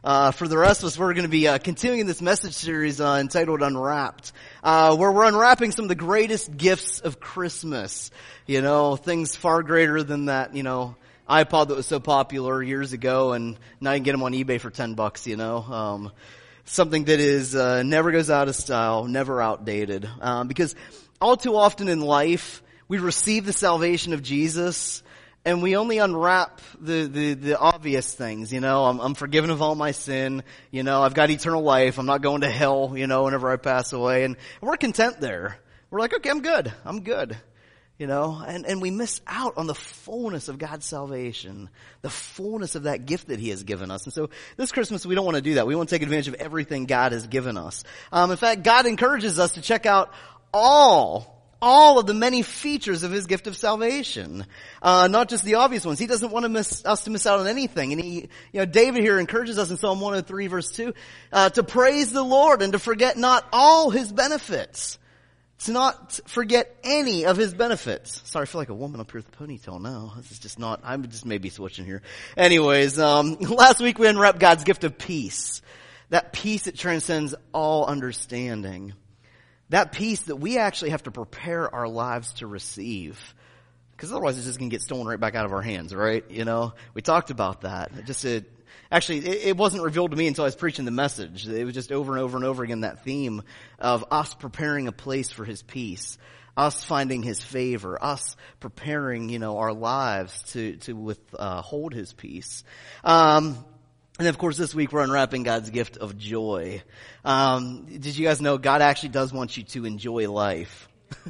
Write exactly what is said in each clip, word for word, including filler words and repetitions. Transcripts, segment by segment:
Uh, for the rest of us, we're going to be uh, continuing this message series uh, entitled Unwrapped, uh, where we're unwrapping some of the greatest gifts of Christmas. You know, things far greater than that, you know, iPod that was so popular years ago, and now you can get them on eBay for ten bucks, you know. Um, something that is uh, never goes out of style, never outdated. Um, because all too often in life, we receive the salvation of Jesus, and we only unwrap the, the, the obvious things, you know. I'm, I'm forgiven of all my sin, you know. I've got eternal life. I'm not going to hell, you know, whenever I pass away. And we're content there. We're like, okay, I'm good. I'm good. You know, and, and we miss out on the fullness of God's salvation, the fullness of that gift that He has given us. And so this Christmas, we don't want to do that. We want to take advantage of everything God has given us. Um, in fact, God encourages us to check out all All of the many features of His gift of salvation, uh, not just the obvious ones. He doesn't want to miss, us to miss out on anything. And he, you know, David here encourages us in Psalm one oh three verse two, uh, to praise the Lord and to forget not all His benefits. To not forget any of His benefits. Sorry, I feel like a woman up here with a ponytail now. This is just not, I'm just maybe switching here. Anyways, um, last week we unwrapped God's gift of peace. That peace that transcends all understanding. That peace that we actually have to prepare our lives to receive. Because otherwise it's just going to get stolen right back out of our hands, right? You know, we talked about that. It just, it, actually, it, it wasn't revealed to me until I was preaching the message. It was just over and over and over again, that theme of us preparing a place for His peace. Us finding His favor. Us preparing, you know, our lives to, to withhold uh, His peace. Um, And of course this week we're unwrapping God's gift of joy. Um, did you guys know God actually does want you to enjoy life?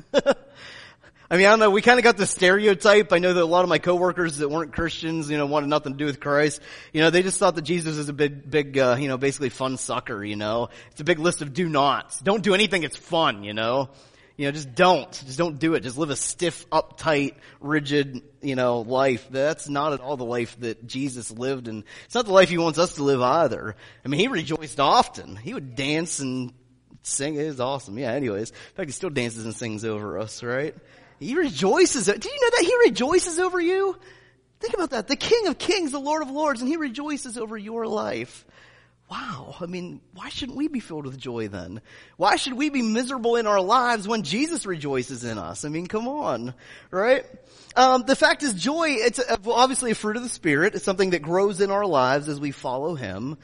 I mean, I don't know, we kind of got the stereotype. I know that a lot of my coworkers that weren't Christians, you know, wanted nothing to do with Christ. You know, they just thought that Jesus is a big, big, uh, you know, basically fun sucker, you know. It's a big list of do nots. Don't do anything that's fun, you know. You know, just don't. Just don't do it. Just live a stiff, uptight, rigid, you know, life. That's not at all the life that Jesus lived, and it's not the life He wants us to live either. I mean, He rejoiced often. He would dance and sing. It was awesome. Yeah, anyways. In fact, He still dances and sings over us, right? He rejoices. Do you know that He rejoices over you? Think about that. The King of Kings, the Lord of Lords, and He rejoices over your life. Wow, I mean, why shouldn't we be filled with joy then? Why should we be miserable in our lives when Jesus rejoices in us? I mean, come on, right? Um, the fact is, joy, it's obviously a fruit of the Spirit. It's something that grows in our lives as we follow Him.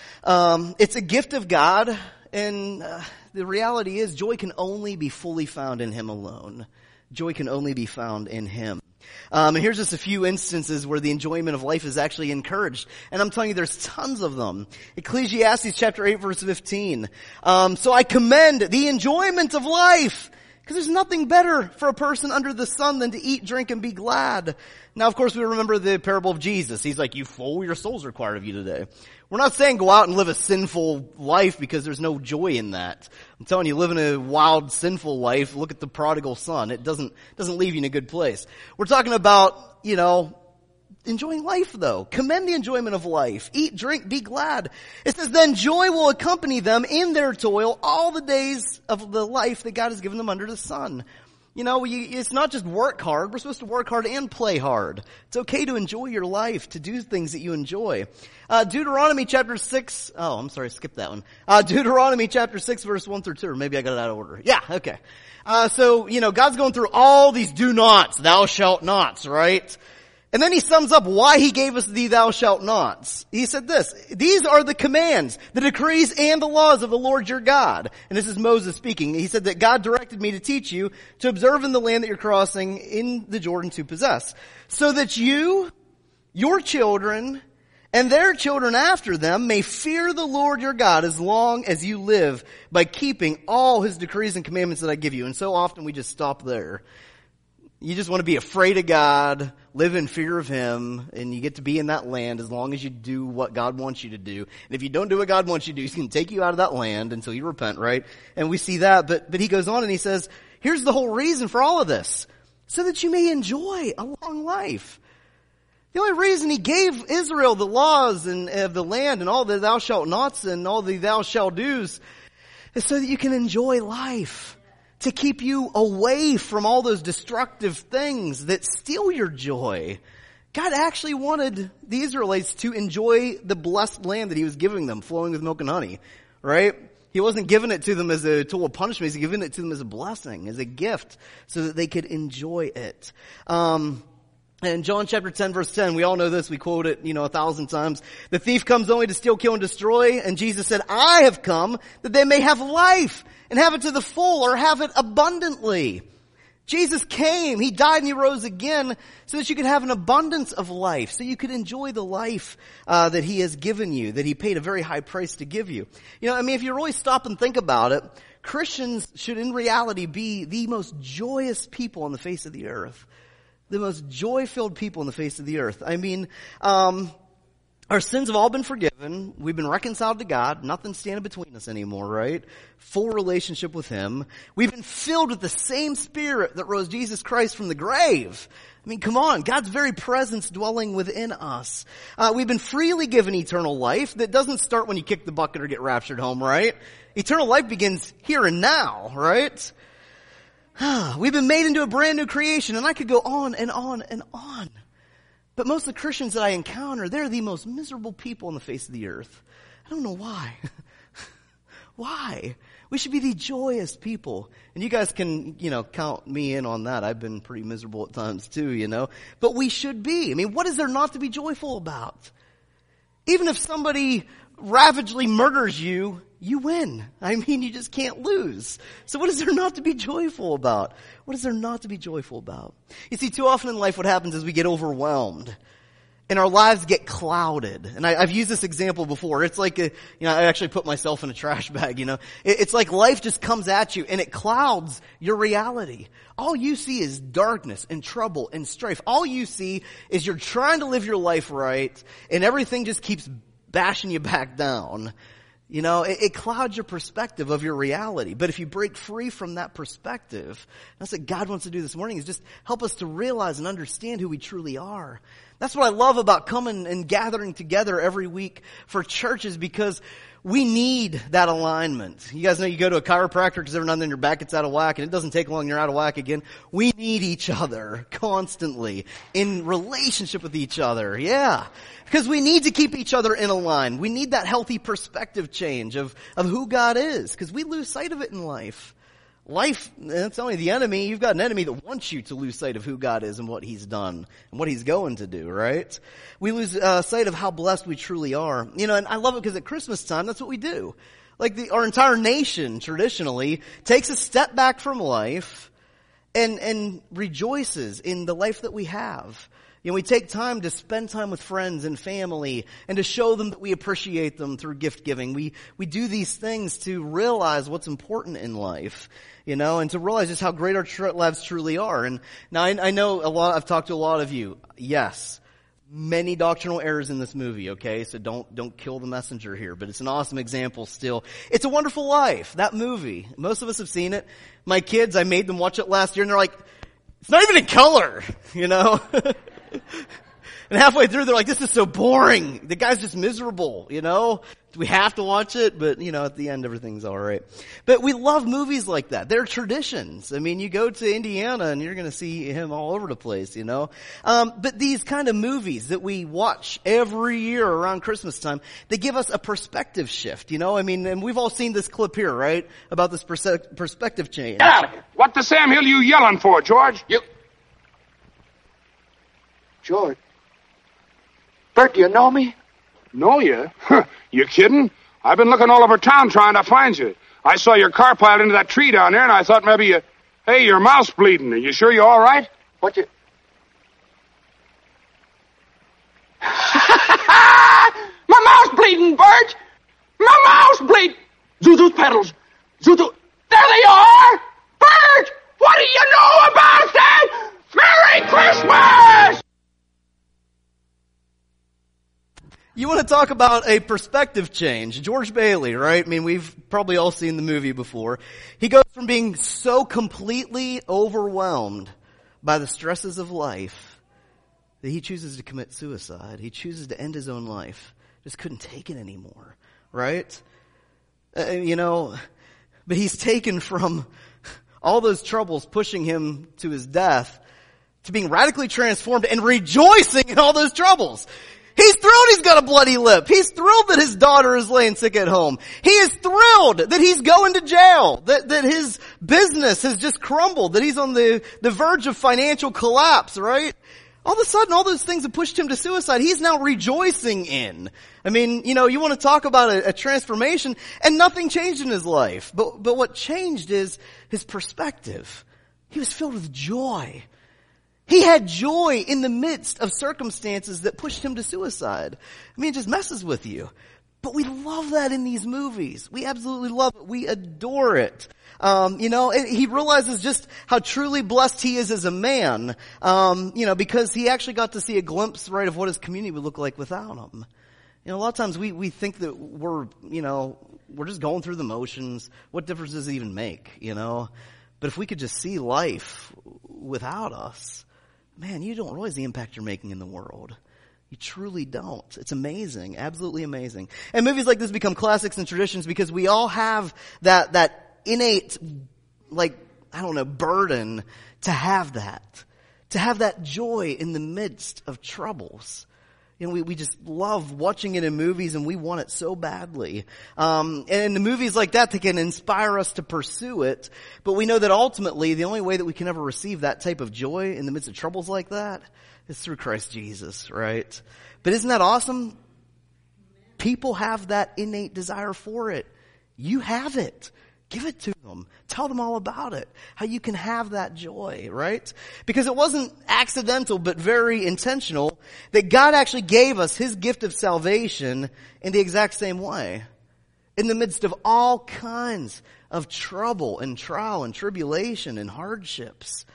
Um, it's a gift of God, and uh, the reality is joy can only be fully found in Him alone. Joy can only be found in Him. Um, and here's just a few instances where the enjoyment of life is actually encouraged. And I'm telling you, there's tons of them. Ecclesiastes chapter eight verse fifteen. Um, so I commend the enjoyment of life, because there's nothing better for a person under the sun than to eat, drink, and be glad. Now, of course, we remember the parable of Jesus. He's like, you fool, your soul's required of you today. We're not saying go out and live a sinful life, because there's no joy in that. I'm telling you, living a wild, sinful life, look at the prodigal son. It doesn't, doesn't leave you in a good place. We're talking about, you know, enjoying life though. Commend the enjoyment of life. Eat, drink, be glad. It says, then joy will accompany them in their toil all the days of the life that God has given them under the sun. You know, you, it's not just work hard. We're supposed to work hard and play hard. It's okay to enjoy your life, to do things that you enjoy. Uh, Deuteronomy chapter six, oh, I'm sorry, skip that one. Uh, Deuteronomy chapter six verse one through two, or maybe I got it out of order. Yeah, okay. Uh, so, you know, God's going through all these do nots, thou shalt nots, right? And then He sums up why He gave us the thou shalt nots. He said this, these are the commands, the decrees, and the laws of the Lord your God. And this is Moses speaking. He said that God directed me to teach you to observe in the land that you're crossing in the Jordan to possess, so that you, your children, and their children after them may fear the Lord your God as long as you live, by keeping all His decrees and commandments that I give you. And so often we just stop there. You just want to be afraid of God, live in fear of Him, and you get to be in that land as long as you do what God wants you to do. And if you don't do what God wants you to do, He's going to take you out of that land until you repent, right? And we see that, but, but He goes on and He says, here's the whole reason for all of this, so that you may enjoy a long life. The only reason He gave Israel the laws and of the land and all the thou shalt nots and all the thou shalt do's is so that you can enjoy life. To keep you away from all those destructive things that steal your joy. God actually wanted the Israelites to enjoy the blessed land that he was giving them, flowing with milk and honey, right? He wasn't giving it to them as a tool of punishment. He's giving it to them as a blessing, as a gift, so that they could enjoy it. Um, and John chapter ten, verse ten, we all know this. We quote it, you know, a thousand times. The thief comes only to steal, kill, and destroy. And Jesus said, I have come that they may have life and have it to the full, or have it abundantly. Jesus came, he died, and he rose again so that you could have an abundance of life, so you could enjoy the life uh, that he has given you, that he paid a very high price to give you. You know, I mean, if you really stop and think about it, Christians should in reality be the most joyous people on the face of the earth. The most joy-filled people on the face of the earth. I mean, um, our sins have all been forgiven. We've been reconciled to God. Nothing's standing between us anymore, right? Full relationship with him. We've been filled with the same Spirit that rose Jesus Christ from the grave. I mean, come on. God's very presence dwelling within us. Uh, we've been freely given eternal life that doesn't start when you kick the bucket or get raptured home, right? Eternal life begins here and now, right? We've been made into a brand new creation, and I could go on and on and on. But most of the Christians that I encounter, they're the most miserable people on the face of the earth. I don't know why. Why? We should be the joyous people. And you guys can, you know, count me in on that. I've been pretty miserable at times too, you know. But we should be. I mean, what is there not to be joyful about? Even if somebody ravagely murders you, you win. I mean, you just can't lose. So what is there not to be joyful about? What is there not to be joyful about? You see, too often in life what happens is we get overwhelmed and our lives get clouded. And I, I've used this example before. It's like, a, you know, I actually put myself in a trash bag, you know. It, it's like life just comes at you and it clouds your reality. All you see is darkness and trouble and strife. All you see is you're trying to live your life right and everything just keeps bashing you back down. You know, it, it clouds your perspective of your reality. But if you break free from that perspective, that's what God wants to do this morning, is just help us to realize and understand who we truly are. That's what I love about coming and gathering together every week for churches, because we need that alignment. You guys know you go to a chiropractor because every now and then your back gets out of whack, and it doesn't take long, you're out of whack again. We need each other constantly in relationship with each other. Yeah. Because we need to keep each other in a line. We need that healthy perspective change of, of who God is, because we lose sight of it in life. Life, that's only the enemy. You've got an enemy that wants you to lose sight of who God is and what he's done and what he's going to do, right? We lose uh, sight of how blessed we truly are. You know, and I love it because at Christmas time, that's what we do. Like the, our entire nation traditionally takes a step back from life and, and rejoices in the life that we have. You know, we take time to spend time with friends and family and to show them that we appreciate them through gift giving. We, we do these things to realize what's important in life, you know, and to realize just how great our tr- lives truly are. And now I, I know a lot, I've talked to a lot of you. Yes, many doctrinal errors in this movie, okay? So don't, don't kill the messenger here, but it's an awesome example still. It's a Wonderful Life, that movie. Most of us have seen it. My kids, I made them watch it last year and they're like, it's not even in color, you know? And halfway through, they're like, this is so boring. The guy's just miserable, you know? Do we have to watch it? But, you know, at the end, everything's all right. But we love movies like that. They're traditions. I mean, you go to Indiana and you're going to see him all over the place, you know? Um, but these kind of movies that we watch every year around Christmas time, they give us a perspective shift, you know? I mean, and we've all seen this clip here, right? About this perse- perspective change. Get out of here. What the Sam Hill you yelling for, George? You... George. Bert, do you know me? Know you? You kidding? I've been looking all over town trying to find you. I saw your car piled into that tree down there, and I thought maybe you... Hey, your mouth's bleeding. Are you sure you're all right? What you... My mouth's bleeding, Bert! My mouth's bleeding! Zuzu's pedals! Zuzu... There they are! Bert! What do you know about that? Merry Christmas! You want to talk about a perspective change. George Bailey, right? I mean, we've probably all seen the movie before. He goes from being so completely overwhelmed by the stresses of life that he chooses to commit suicide. He chooses to end his own life. Just couldn't take it anymore, right? Uh, you know, but he's taken from all those troubles pushing him to his death to being radically transformed and rejoicing in all those troubles. He's thrilled he's got a bloody lip. He's thrilled that his daughter is laying sick at home. He is thrilled that he's going to jail, that, that his business has just crumbled, that he's on the, the verge of financial collapse, right? All of a sudden, all those things that pushed him to suicide, he's now rejoicing in. I mean, you know, you want to talk about a, a transformation, and nothing changed in his life. But, but what changed is his perspective. He was filled with joy. He had joy in the midst of circumstances that pushed him to suicide. I mean, it just messes with you. But we love that in these movies. We absolutely love it. We adore it. Um, you know, and he realizes just how truly blessed he is as a man, um, you know, because he actually got to see a glimpse, right, of what his community would look like without him. You know, a lot of times we, we think that we're, you know, we're just going through the motions. What difference does it even make, you know? But if we could just see life without us, man, you don't realize the impact you're making in the world. You truly don't. It's amazing. Absolutely amazing. And movies like this become classics and traditions because we all have that, that innate, like, I don't know, burden to have that. To have that joy in the midst of troubles. You know, we, we just love watching it in movies and we want it so badly. Um, and the movies like that, they can inspire us to pursue it. But we know that ultimately the only way that we can ever receive that type of joy in the midst of troubles like that is through Christ Jesus, right? But isn't that awesome? People have that innate desire for it. You have it. Give it to them. Tell them all about it. How you can have that joy, right? Because it wasn't accidental, but very intentional that God actually gave us His gift of salvation in the exact same way. In the midst of all kinds of trouble and trial and tribulation and hardships.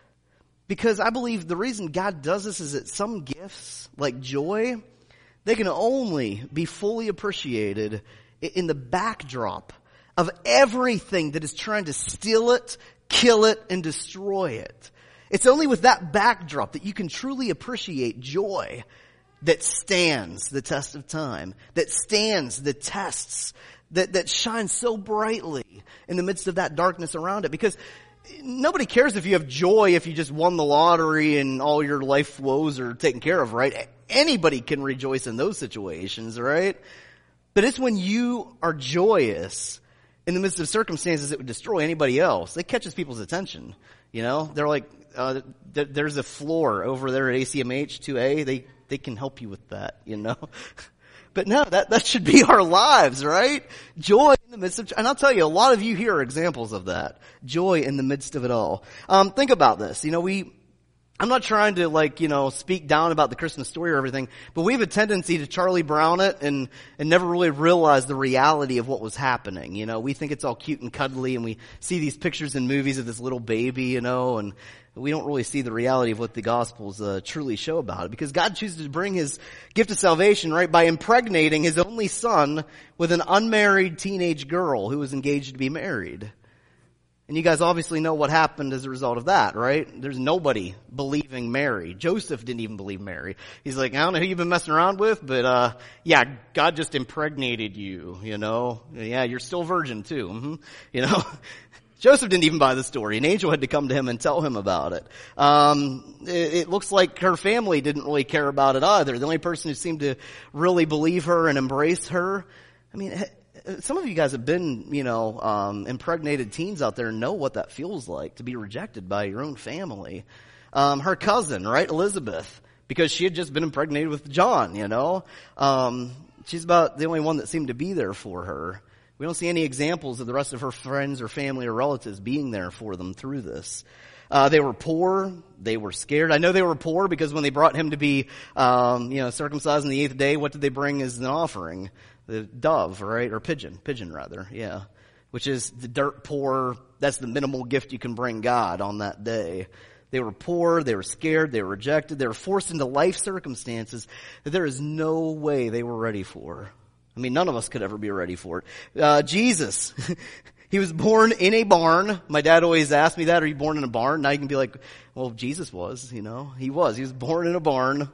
Because I believe the reason God does this is that some gifts, like joy, they can only be fully appreciated in the backdrop of everything that is trying to steal it, kill it, and destroy it. It's only with that backdrop that you can truly appreciate joy that stands the test of time, that stands the tests, that, that shines so brightly in the midst of that darkness around it. Because nobody cares if you have joy if you just won the lottery and all your life woes are taken care of, right? Anybody can rejoice in those situations, right? But it's when you are joyous in the midst of circumstances that would destroy anybody else. It catches people's attention. You know, they're like, uh, th- there's a floor over there at A C M H two A. They, they can help you with that, you know. But no, that, that should be our lives, right? Joy in the midst of, and I'll tell you, a lot of you here are examples of that. Joy in the midst of it all. Um, think about this. You know, we, I'm not trying to like, you know, speak down about the Christmas story or everything, but we have a tendency to Charlie Brown it and, and never really realize the reality of what was happening. You know, we think it's all cute and cuddly and we see these pictures in movies of this little baby, you know, and we don't really see the reality of what the Gospels uh, truly show about it. Because God chooses to bring His gift of salvation, right, by impregnating His only son with an unmarried teenage girl who was engaged to be married. And you guys obviously know what happened as a result of that, right? There's nobody believing Mary. Joseph didn't even believe Mary. He's like, I don't know who you've been messing around with, but uh yeah, God just impregnated you, you know? Yeah, you're still a virgin too. Mm-hmm. You know? Joseph didn't even buy the story. An angel had to come to him and tell him about it. Um, it, it looks like her family didn't really care about it either. The only person who seemed to really believe her and embrace her, I mean, some of you guys have been, you know, um, impregnated teens out there and know what that feels like to be rejected by your own family. Um, her cousin, right, Elizabeth, because she had just been impregnated with John, you know. Um, she's about the only one that seemed to be there for her. We don't see any examples of the rest of her friends or family or relatives being there for them through this. Uh, they were poor. They were scared. I know they were poor because when they brought him to be, um, you know, circumcised on the eighth day, what did they bring as an offering? The dove, right? Or pigeon. Pigeon, rather. Yeah. Which is the dirt poor. That's the minimal gift you can bring God on that day. They were poor. They were scared. They were rejected. They were forced into life circumstances that there is no way they were ready for. I mean, none of us could ever be ready for it. Uh, Jesus. He was born in a barn. My dad always asked me that, are you born in a barn? Now you can be like, well, Jesus was, you know. He was. He was born in a barn.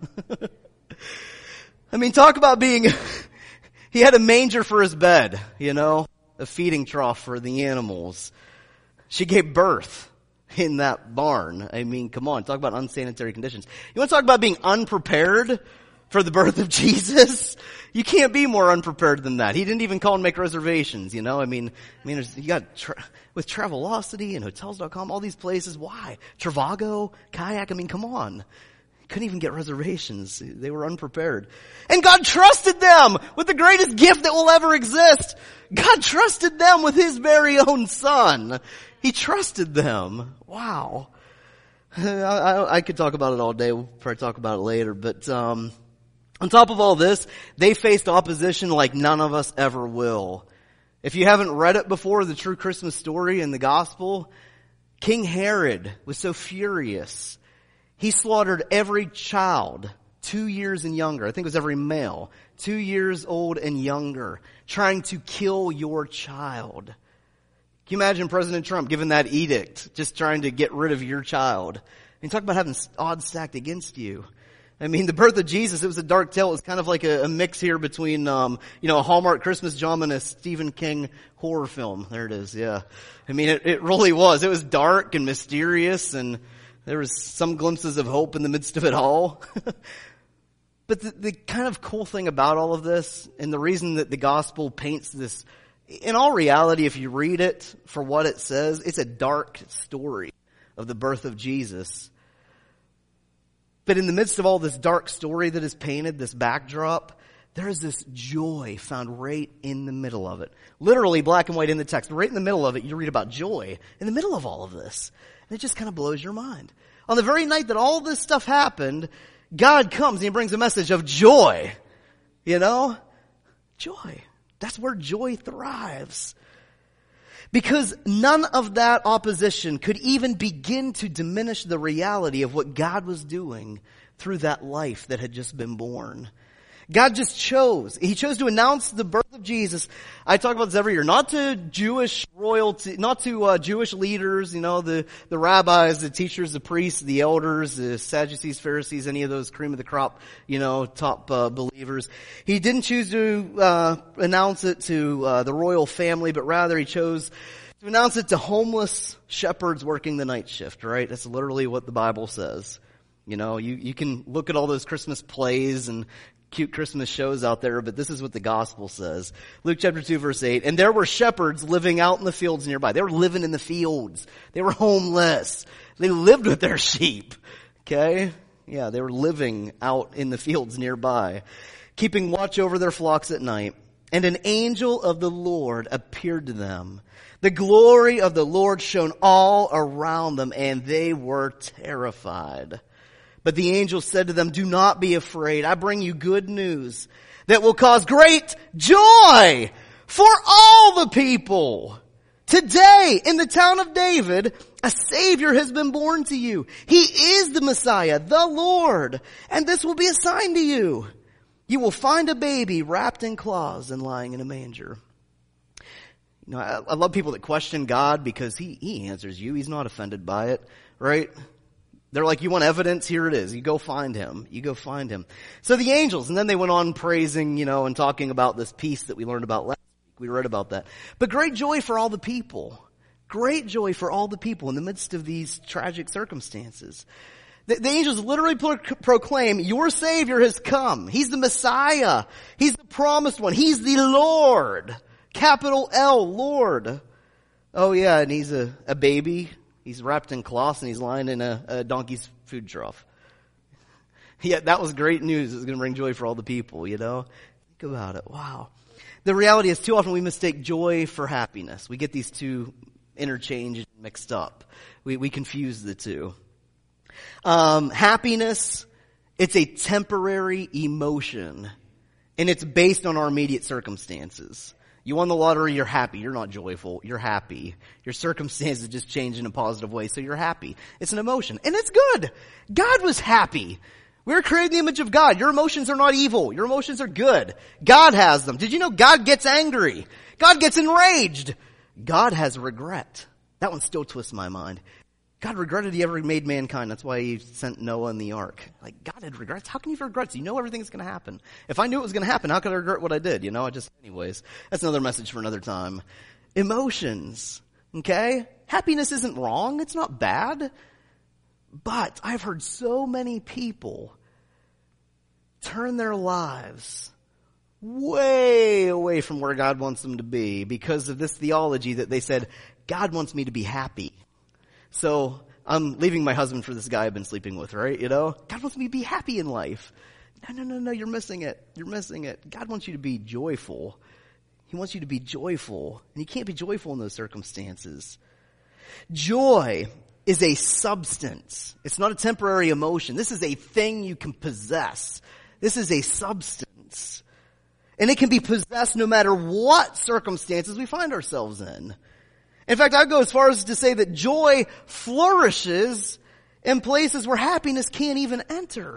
I mean, talk about being... He had a manger for his bed, you know, a feeding trough for the animals. She gave birth. in that barn. I mean, come on, talk about unsanitary conditions. You want to talk about being unprepared for the birth of Jesus? You can't be more unprepared than that. He didn't even call and make reservations, you know? I mean, I mean, there's, you got, tra- with Travelocity and Hotels dot com, all these places, why? Trivago, Kayak, I mean, come on. Couldn't even get reservations. They were unprepared. And God trusted them with the greatest gift that will ever exist. God trusted them with His very own Son. He trusted them. Wow. I, I, I could talk about it all day. We'll probably talk about it later. But um, on top of all this, they faced opposition like none of us ever will. If you haven't read it before, the true Christmas story in the gospel, King Herod was so furious. He slaughtered every child two years and younger. I think it was every male, two years old and younger, trying to kill your child. Can you imagine President Trump giving that edict, just trying to get rid of your child? I mean, talk about having odds stacked against you. I mean, the birth of Jesus, it was a dark tale. It was kind of like a, a mix here between, um, you know, a Hallmark Christmas drama and a Stephen King horror film. There it is, yeah. I mean, it, it really was. It was dark and mysterious, and there was some glimpses of hope in the midst of it all. But the, the kind of cool thing about all of this, and the reason that the gospel paints this, in all reality, if you read it for what it says, it's a dark story of the birth of Jesus. But in the midst of all this dark story that is painted, this backdrop, there is this joy found right in the middle of it. Literally black and white in the text. Right in the middle of it, you read about joy in the middle of all of this. And it just kind of blows your mind. On the very night that all this stuff happened, God comes and He brings a message of joy. You know? Joy. That's where joy thrives. Because none of that opposition could even begin to diminish the reality of what God was doing through that life that had just been born. God just chose. He chose to announce the birth of Jesus. I talk about this every year. Not to Jewish royalty, not to uh, Jewish leaders, you know, the, the rabbis, the teachers, the priests, the elders, the Sadducees, Pharisees, any of those cream of the crop, you know, top uh, believers. He didn't choose to uh, announce it to uh, the royal family, but rather He chose to announce it to homeless shepherds working the night shift, right? That's literally what the Bible says. You know, you, you can look at all those Christmas plays and cute Christmas shows out there, but this is what the gospel says. Luke chapter two verse eight, and there were shepherds living out in the fields nearby. They were living in the fields. They were homeless. They lived with their sheep. Okay? Yeah, they were living out in the fields nearby, keeping watch over their flocks at night. And an angel of the Lord appeared to them. The glory of the Lord shone all around them, and they were terrified. But the angel said to them, do not be afraid. I bring you good news that will cause great joy for all the people. Today, in the town of David, a Savior has been born to you. He is the Messiah, the Lord. And this will be a sign to you. You will find a baby wrapped in cloths and lying in a manger. You know, I, I love people that question God because he, he answers you. He's not offended by it, right? They're like, you want evidence? Here it is. You go find Him. You go find Him. So the angels, and then they went on praising, you know, and talking about this peace that we learned about last week. We read about that. But great joy for all the people. Great joy for all the people in the midst of these tragic circumstances. The, the angels literally pro- proclaim, your Savior has come. He's the Messiah. He's the promised one. He's the Lord. Capital L, Lord. Oh yeah, and He's a, a baby. He's wrapped in cloths and He's lying in a, a donkey's food trough. Yeah, that was great news. It's going to bring joy for all the people, you know? Think about it. Wow. The reality is too often we mistake joy for happiness. We get these two interchanged and mixed up. We, we confuse the two. Um, happiness, it's a temporary emotion, and it's based on our immediate circumstances. You won the lottery, you're happy. You're not joyful. You're happy. Your circumstances just change in a positive way, so you're happy. It's an emotion. And it's good. God was happy. We were created in the image of God. Your emotions are not evil. Your emotions are good. God has them. Did you know God gets angry? God gets enraged. God has regret. That one still twists my mind. God regretted He ever made mankind. That's why He sent Noah in the ark. Like, God had regrets. How can you have regrets? You know everything's going to happen. If I knew it was going to happen, how could I regret what I did? You know, I just, anyways, that's another message for another time. Emotions. Okay? happiness isn't wrong. It's not bad. But I've heard so many people turn their lives way away from where God wants them to be because of this theology that they said, God wants me to be happy. So I'm leaving my husband for this guy I've been sleeping with, right? You know, God wants me to be happy in life. No, no, no, no, you're missing it. You're missing it. God wants you to be joyful. He wants you to be joyful. And you can't be joyful in those circumstances. Joy is a substance. It's not a temporary emotion. This is a thing you can possess. This is a substance. And it can be possessed no matter what circumstances we find ourselves in. In fact, I'd go as far as to say that joy flourishes in places where happiness can't even enter.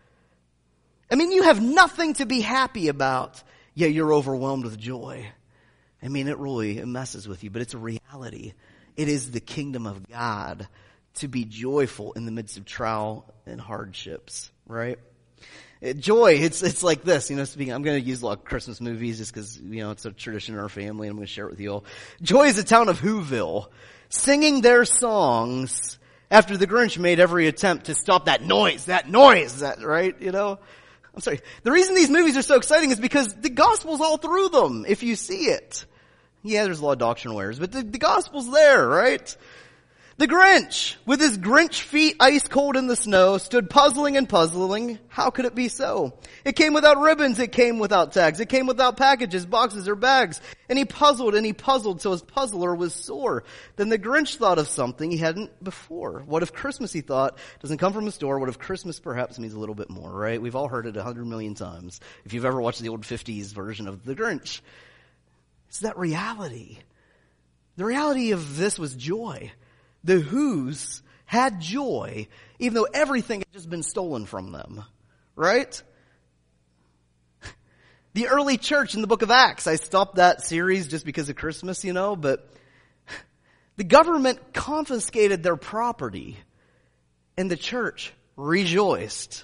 I mean, you have nothing to be happy about, yet you're overwhelmed with joy. I mean, it really it messes with you, but it's a reality. It is the kingdom of God to be joyful in the midst of trial and hardships, right? It, joy, it's it's like this, you know, speaking, I'm going to use a lot of Christmas movies just because, you know, it's a tradition in our family and I'm going to share it with you all. Joy is the town of Whoville, singing their songs after the Grinch made every attempt to stop that noise, that noise, that, right, you know? I'm sorry. The reason these movies are so exciting is because the gospel's all through them, if you see it. Yeah, there's a lot of doctrinal errors, but the, the gospel's there, right? The Grinch, with his Grinch feet ice cold in the snow, stood puzzling and puzzling. How could it be so? It came without ribbons, it came without tags, it came without packages, boxes, or bags. And he puzzled and he puzzled till his puzzler was sore. Then the Grinch thought of something he hadn't before. What if Christmas, he thought, doesn't come from a store? What if Christmas perhaps means a little bit more, right? We've all heard it a hundred million times. If you've ever watched the old fifties version of the Grinch. It's that reality. The reality of this was joy. The Who's had joy, even though everything had just been stolen from them. Right? The early church in the book of Acts, I stopped that series just because of Christmas, you know, but the government confiscated their property and the church rejoiced.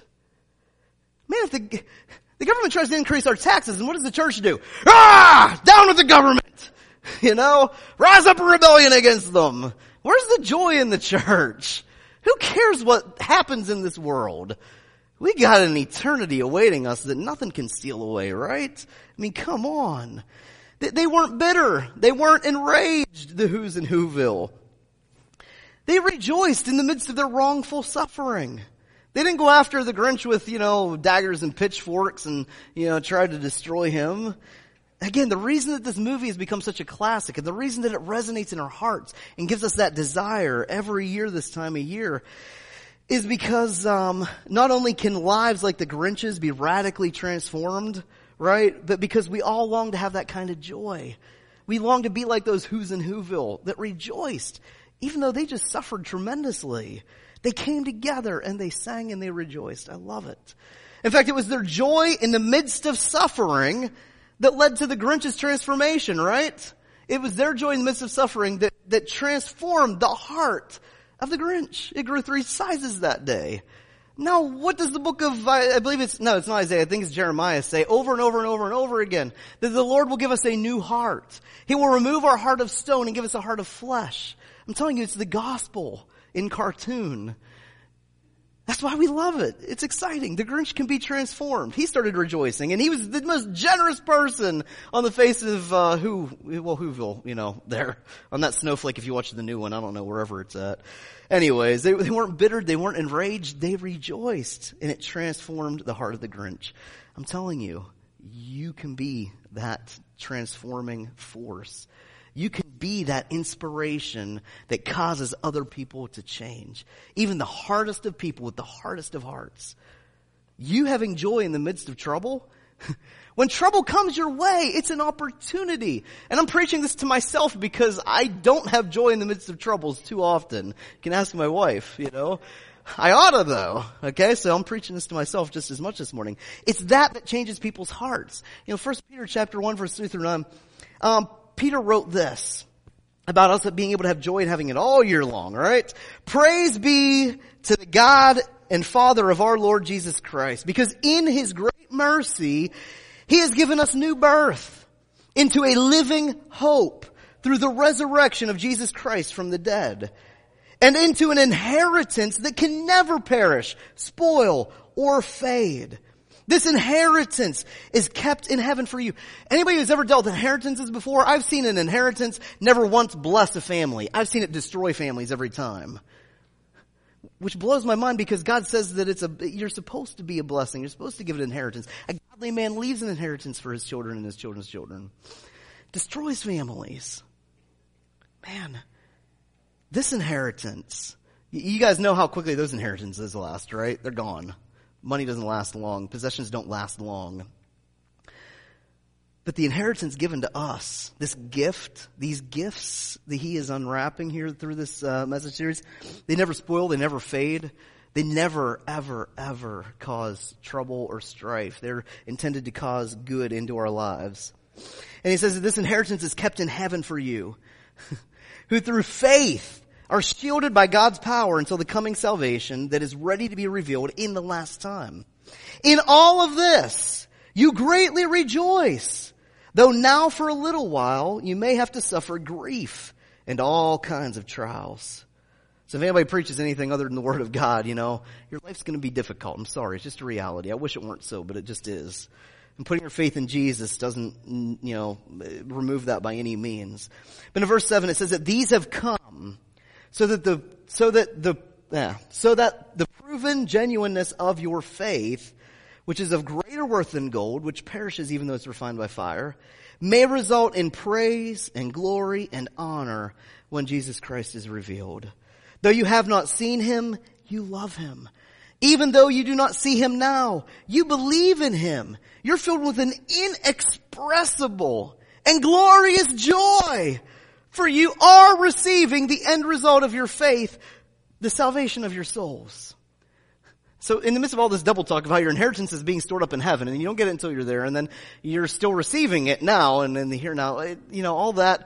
Man, if the, the government tries to increase our taxes, and what does the church do? Ah! Down with the government! You know? Rise up a rebellion against them. Where's the joy in the church? Who cares what happens in this world? We got an eternity awaiting us that nothing can steal away, right? I mean, come on. They, they weren't bitter. They weren't enraged, the Who's in Whoville. They rejoiced in the midst of their wrongful suffering. They didn't go after the Grinch with, you know, daggers and pitchforks and, you know, try to destroy him. Again, the reason that this movie has become such a classic and the reason that it resonates in our hearts and gives us that desire every year this time of year is because um not only can lives like the Grinch's be radically transformed, right, but because we all long to have that kind of joy. We long to be like those Who's in Whoville that rejoiced, even though they just suffered tremendously. They came together and they sang and they rejoiced. I love it. In fact, it was their joy in the midst of suffering that led to the Grinch's transformation, right? It was their joy in the midst of suffering that, that transformed the heart of the Grinch. It grew three sizes that day. Now, what does the book of, I believe it's, no, it's not Isaiah, I think it's Jeremiah, say over and over and over and over again, that the Lord will give us a new heart. He will remove our heart of stone and give us a heart of flesh. I'm telling you, it's the gospel in cartoon. That's why we love it. It's exciting. The Grinch can be transformed. He started rejoicing, and he was the most generous person on the face of, uh, who, well, Whoville, you know, there. On that snowflake, if you watch the new one, I don't know, wherever it's at. Anyways, they, they weren't bitter, they weren't enraged, they rejoiced, and it transformed the heart of the Grinch. I'm telling you, you can be that transforming force. You can be that inspiration that causes other people to change. Even the hardest of people with the hardest of hearts. You having joy in the midst of trouble. When trouble comes your way, it's an opportunity. And I'm preaching this to myself because I don't have joy in the midst of troubles too often. You can ask my wife, you know. I oughta though. Okay, so I'm preaching this to myself just as much this morning. It's that that changes people's hearts. You know, First Peter chapter one, verse three through nine. Um, Peter wrote this about us being able to have joy and having it all year long, right? Praise be to the God and Father of our Lord Jesus Christ, because in His great mercy, He has given us new birth into a living hope through the resurrection of Jesus Christ from the dead, and into an inheritance that can never perish, spoil, or fade. This inheritance is kept in heaven for you. Anybody who's ever dealt with inheritances before, I've seen an inheritance never once bless a family. I've seen it destroy families every time. Which blows my mind because God says that it's a, you're supposed to be a blessing. You're supposed to give an inheritance. A godly man leaves an inheritance for his children and his children's children. Destroys families. Man, this inheritance, you guys know how quickly those inheritances last, right? They're gone. Money doesn't last long. Possessions don't last long. But the inheritance given to us, this gift, these gifts that he is unwrapping here through this uh, message series, they never spoil, they never fade. They never, ever, ever cause trouble or strife. They're intended to cause good into our lives. And he says that this inheritance is kept in heaven for you, who through faith are shielded by God's power until the coming salvation that is ready to be revealed in the last time. In all of this, you greatly rejoice, though now for a little while you may have to suffer grief and all kinds of trials. So if anybody preaches anything other than the Word of God, you know, your life's going to be difficult. I'm sorry, it's just a reality. I wish it weren't so, but it just is. And putting your faith in Jesus doesn't, you know, remove that by any means. But in verse seven it says that these have come so that the, so that the, yeah, so that the proven genuineness of your faith, which is of greater worth than gold, which perishes even though it's refined by fire, may result in praise and glory and honor when Jesus Christ is revealed. Though you have not seen him, you love him. Even though you do not see him now, you believe in him. You're filled with an inexpressible and glorious joy, for you are receiving the end result of your faith, the salvation of your souls. So in the midst of all this double talk of how your inheritance is being stored up in heaven, and you don't get it until you're there, and then you're still receiving it now and in the here now, it, you know, all that,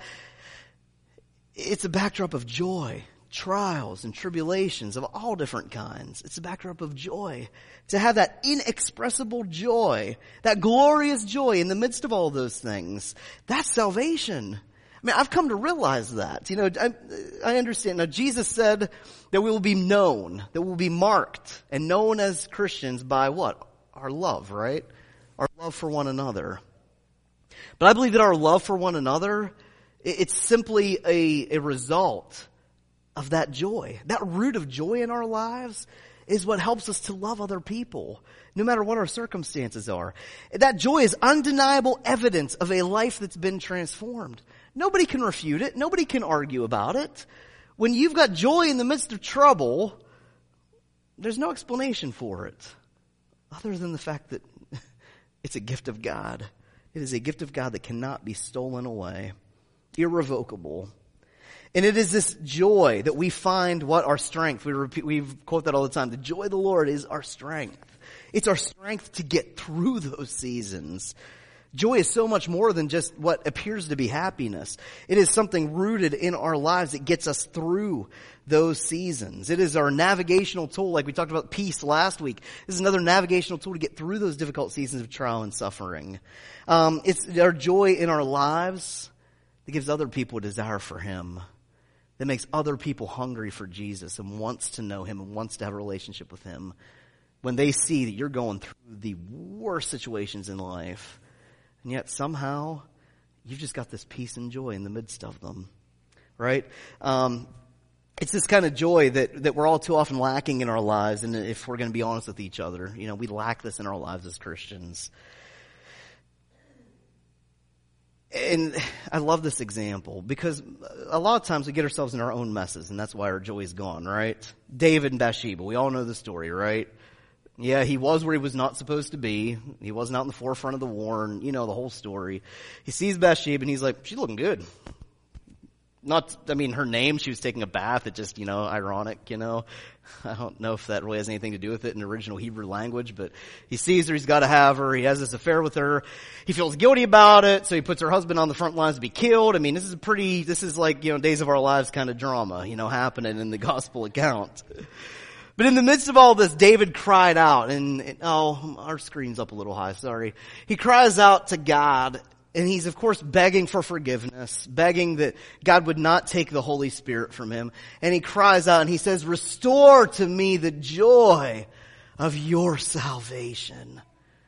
it's a backdrop of joy. Trials and tribulations of all different kinds. It's a backdrop of joy. To have that inexpressible joy, that glorious joy in the midst of all those things, that's salvation. I mean, I've come to realize that. You know, I, I understand. Now, Jesus said that we will be known, that we will be marked and known as Christians by what? Our love, right? Our love for one another. But I believe that our love for one another, it's simply a, a result of that joy. That root of joy in our lives is what helps us to love other people, no matter what our circumstances are. That joy is undeniable evidence of a life that's been transformed. Nobody can refute it. Nobody can argue about it. When you've got joy in the midst of trouble, there's no explanation for it, other than the fact that it's a gift of God. It is a gift of God that cannot be stolen away, irrevocable. And it is this joy that we find what our strength. We repeat, we quote that all the time. The joy of the Lord is our strength. It's our strength to get through those seasons. Joy is so much more than just what appears to be happiness. It is something rooted in our lives that gets us through those seasons. It is our navigational tool, like we talked about peace last week. This is another navigational tool to get through those difficult seasons of trial and suffering. Um, it's our joy in our lives that gives other people a desire for him, that makes other people hungry for Jesus and wants to know him and wants to have a relationship with him. When they see that you're going through the worst situations in life, and yet somehow you've just got this peace and joy in the midst of them, right? Um, it's this kind of joy that, that we're all too often lacking in our lives. And if we're going to be honest with each other, you know, we lack this in our lives as Christians. And I love this example because a lot of times we get ourselves in our own messes, and that's why our joy is gone, right? David and Bathsheba, we all know the story, right? Yeah, he was where he was not supposed to be. He wasn't out in the forefront of the war, and you know the whole story. He sees Bathsheba, and he's like, she's looking good. Not, I mean, her name, she was taking a bath. It's just, you know, ironic, you know. I don't know if that really has anything to do with it in the original Hebrew language, but he sees her, he's got to have her, he has this affair with her. He feels guilty about it, so he puts her husband on the front lines to be killed. I mean, this is a pretty, this is like, you know, Days of Our Lives kind of drama, you know, happening in the gospel account. But in the midst of all this, David cried out, and, and oh, our screen's up a little high, sorry. He cries out to God, and he's, of course, begging for forgiveness, begging that God would not take the Holy Spirit from him. And he cries out and he says, restore to me the joy of your salvation.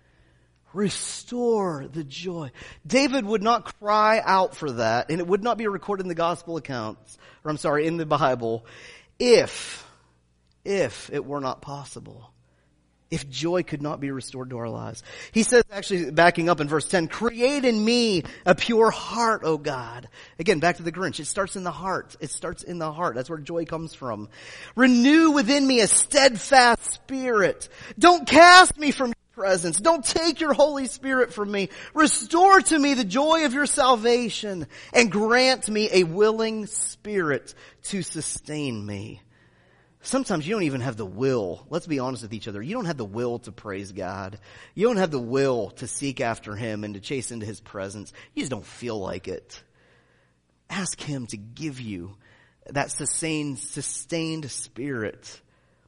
Restore the joy. David would not cry out for that, and it would not be recorded in the gospel accounts, or I'm sorry, in the Bible, if, if it were not possible. If joy could not be restored to our lives. He says, actually, backing up in verse ten, create in me a pure heart, O God. Again, back to the Grinch. It starts in the heart. It starts in the heart. That's where joy comes from. Renew within me a steadfast spirit. Don't cast me from your presence. Don't take your Holy Spirit from me. Restore to me the joy of your salvation and grant me a willing spirit to sustain me. Sometimes you don't even have the will. Let's be honest with each other. You don't have the will to praise God. You don't have the will to seek after him and to chase into his presence. You just don't feel like it. Ask him to give you that sustained, sustained spirit.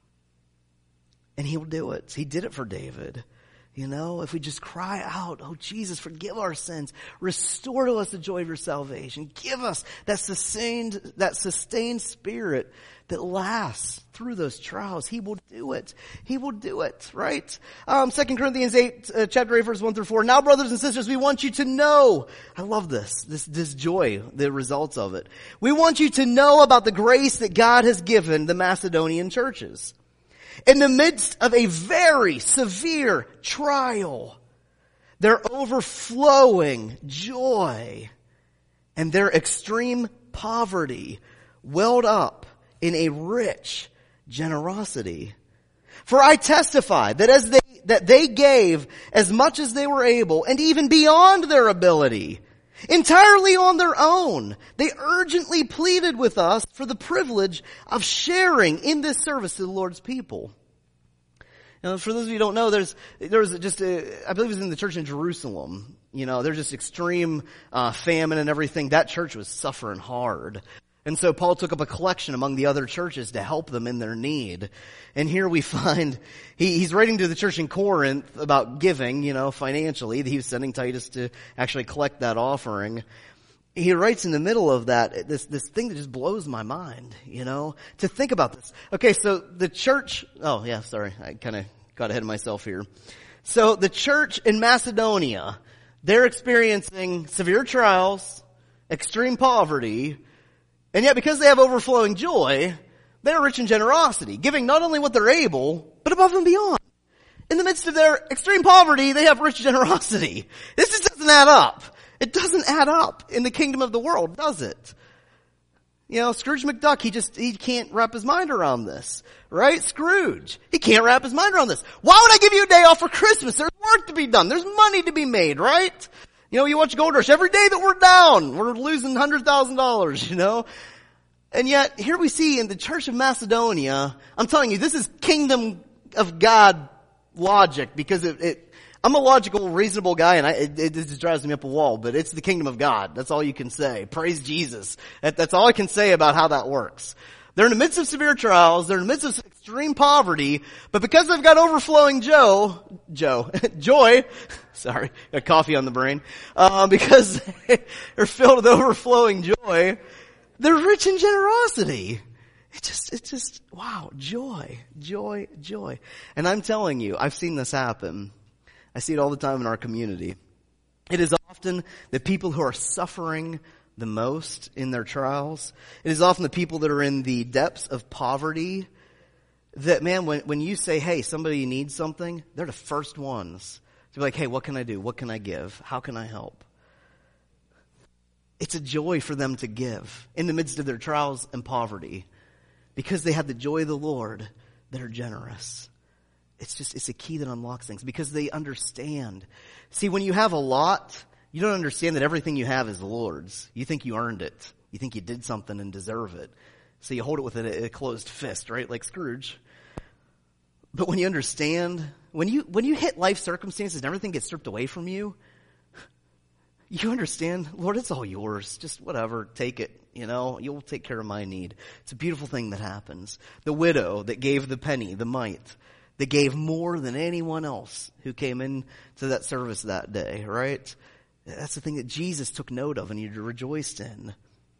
And he will do it. He did it for David. You know, if we just cry out, oh Jesus, forgive our sins. Restore to us the joy of your salvation. Give us that sustained, that sustained spirit that lasts through those trials. He will do it. He will do it, right? Um, Second Corinthians eight, uh, chapter eight, verse one through four. Now, brothers and sisters, we want you to know. I love this, this, this joy, the results of it. We want you to know about the grace that God has given the Macedonian churches. In the midst of a very severe trial, their overflowing joy and their extreme poverty welled up in a rich generosity. For I testify that as they, that they gave as much as they were able, and even beyond their ability, entirely on their own. They urgently pleaded with us for the privilege of sharing in this service to the Lord's people. Now, for those of you who don't know, there's, there was just a, I believe it was in the church in Jerusalem. You know, there's just extreme, uh, famine and everything. That church was suffering hard. And so Paul took up a collection among the other churches to help them in their need. And here we find, he, he's writing to the church in Corinth about giving, you know, financially. He was sending Titus to actually collect that offering. He writes in the middle of that, this, this thing that just blows my mind, you know, to think about this. Okay, so the church, oh yeah, sorry, I kind of got ahead of myself here. So the church in Macedonia, they're experiencing severe trials, extreme poverty, and yet because they have overflowing joy, they're rich in generosity, giving not only what they're able, but above and beyond. In the midst of their extreme poverty, they have rich generosity. This just doesn't add up. It doesn't add up in the kingdom of the world, does it? You know, Scrooge McDuck, he just, he can't wrap his mind around this, right? Scrooge, he can't wrap his mind around this. Why would I give you a day off for Christmas? There's work to be done. There's money to be made, right? You know, you watch Gold Rush. Every day that we're down, we're losing one hundred thousand dollars, you know? And yet, here we see in the Church of Macedonia, I'm telling you, this is kingdom of God logic, because it, it I'm a logical, reasonable guy, and I, it, it just drives me up a wall, but it's the kingdom of God. That's all you can say. Praise Jesus. That, that's all I can say about how that works. They're in the midst of severe trials. They're in the midst of extreme poverty. But because they've got overflowing Joe, Joe, joy, sorry, got coffee on the brain, uh, because they're filled with overflowing joy, they're rich in generosity. It just, it's just, wow, joy, joy, joy. And I'm telling you, I've seen this happen. I see it all the time in our community. It is often the people who are suffering the most in their trials. It is often the people that are in the depths of poverty that, man, when, when you say, hey, somebody needs something, they're the first ones to be like, hey, what can I do? What can I give? How can I help? It's a joy for them to give in the midst of their trials and poverty because they have the joy of the Lord. They're generous. It's just, it's a key that unlocks things because they understand. See, when you have a lot, you don't understand that everything you have is the Lord's. You think you earned it. You think you did something and deserve it. So you hold it with a, a closed fist, right? Like Scrooge. But when you understand, when you, when you hit life circumstances and everything gets stripped away from you, you understand, Lord, it's all yours. Just whatever, take it. You know, you'll take care of my need. It's a beautiful thing that happens. The widow that gave the penny, the mite, that gave more than anyone else who came in to that service that day, right? That's the thing that Jesus took note of and he rejoiced in.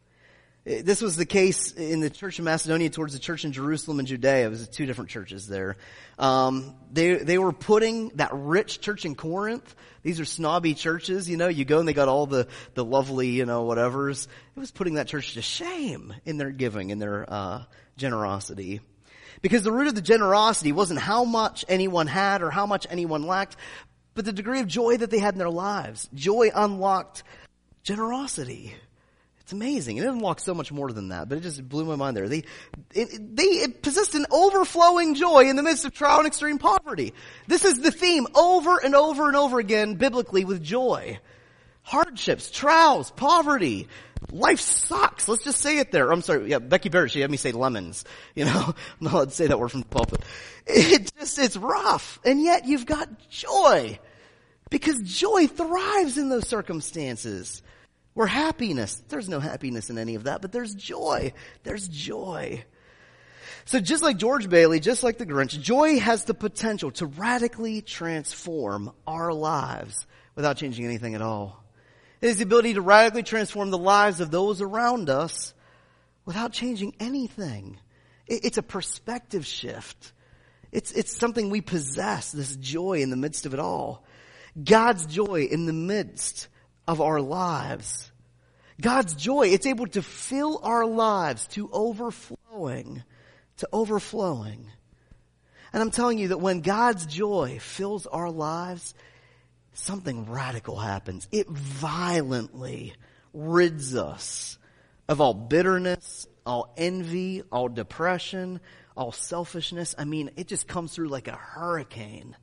This was the case in the church in Macedonia towards the church in Jerusalem and Judea. It was two different churches there. Um, they, they were putting that rich church in Corinth. These are snobby churches, you know, you go and they got all the, the lovely, you know, whatevers. It was putting that church to shame in their giving, in their, uh, generosity. Because the root of the generosity wasn't how much anyone had or how much anyone lacked, but the degree of joy that they had in their lives. Joy unlocked generosity. It's amazing. It unlocked so much more than that, but it just blew my mind there. They, it, they it possessed an overflowing joy in the midst of trial and extreme poverty. This is the theme over and over and over again biblically with joy. Hardships, trials, poverty. Life sucks. Let's just say it there. I'm sorry. Yeah, Becky Barrett, she had me say lemons. You know, I'm not allowed to say that word from the pulpit. It just, it's rough. And yet you've got joy. Because joy thrives in those circumstances. Where happiness, there's no happiness in any of that, but there's joy. There's joy. So just like George Bailey, just like the Grinch, joy has the potential to radically transform our lives without changing anything at all. It has the ability to radically transform the lives of those around us without changing anything. It's a perspective shift. It's, it's something we possess, this joy in the midst of it all. God's joy in the midst of our lives. God's joy, it's able to fill our lives to overflowing, to overflowing. And I'm telling you that when God's joy fills our lives, something radical happens. It violently rids us of all bitterness, all envy, all depression, all selfishness. I mean, it just comes through like a hurricane.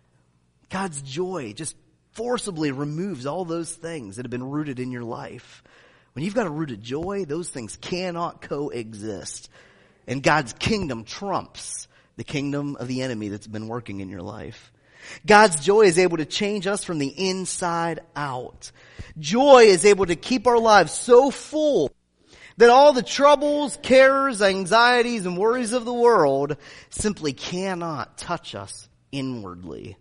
God's joy just forcibly removes all those things that have been rooted in your life. When you've got a root of joy, those things cannot coexist. And God's kingdom trumps the kingdom of the enemy that's been working in your life. God's joy is able to change us from the inside out. Joy is able to keep our lives so full that all the troubles, cares, anxieties, and worries of the world simply cannot touch us inwardly.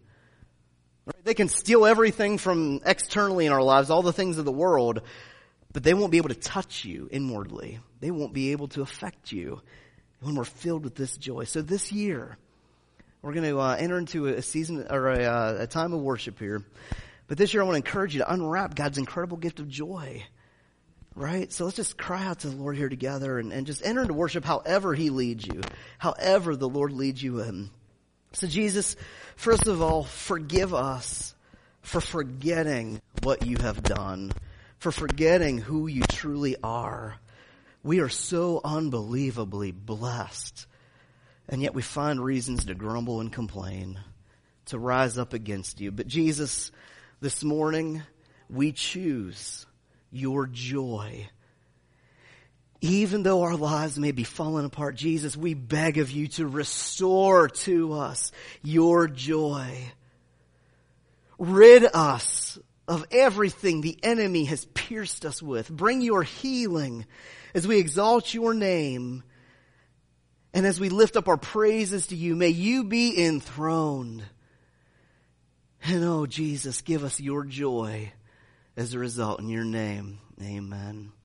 They can steal everything from externally in our lives, all the things of the world, but they won't be able to touch you inwardly. They won't be able to affect you when we're filled with this joy. So this year, we're going to uh, enter into a season or a, uh, a time of worship here. But this year, I want to encourage you to unwrap God's incredible gift of joy. Right? So let's just cry out to the Lord here together and, and just enter into worship however He leads you, however the Lord leads you in. So Jesus, first of all, forgive us for forgetting what you have done, for forgetting who you truly are. We are so unbelievably blessed, and yet we find reasons to grumble and complain, to rise up against you. But Jesus, this morning, we choose your joy. Even though our lives may be falling apart, Jesus, we beg of you to restore to us your joy. Rid us of everything the enemy has pierced us with. Bring your healing as we exalt your name. And as we lift up our praises to you, may you be enthroned. And oh, Jesus, give us your joy as a result in your name. Amen.